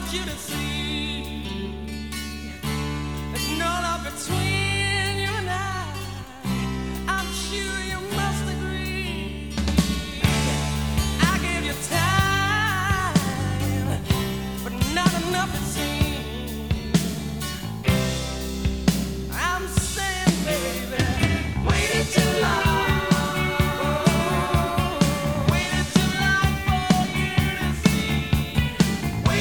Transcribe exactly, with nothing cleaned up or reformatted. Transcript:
you to see there's no love between you and I. I'm sure you must agree. I gave you time, but not enough it seems.